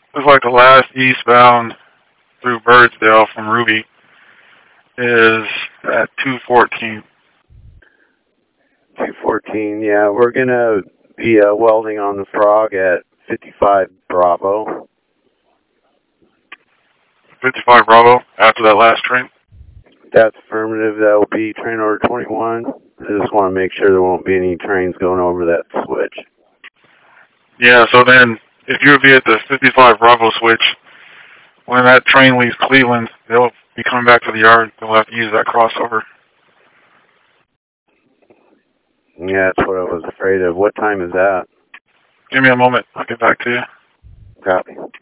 Looks like the last eastbound through Birdsdale from Ruby is at 214. 214, yeah. We're going to be welding on the Frog at 55 Bravo. 55 Bravo after that last train? That's affirmative. That will be train order 21. I just want to make sure there won't be any trains going over that switch. Yeah, so then if you'll be at the 55 Bravo switch, when that train leaves Cleveland, they'll be coming back to the yard. They'll have to use that crossover. Yeah, that's what I was afraid of. What time is that? Give me a moment. I'll get back to you. Copy.